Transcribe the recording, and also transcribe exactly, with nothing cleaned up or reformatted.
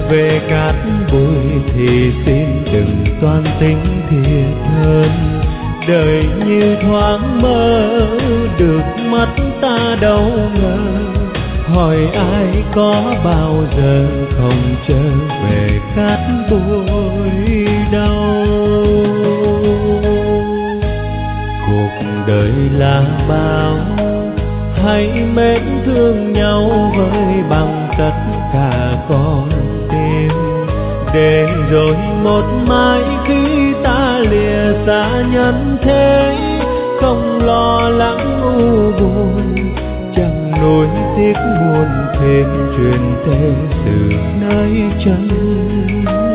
về cát bụi thì xin đừng toan tính thiệt hơn. Đời như thoáng mơ, được mắt ta đâu ngờ. Hỏi ai có bao giờ không trở về cát bụi đâu. Cuộc đời là bao, hãy mến thương nhau với bằng tất cả con tim. Để rồi một mai khi ta lìa xa nhân thế, không lo lắng u buồn, chẳng nuối tiếc buồn thêm truyền thế từ nơi chân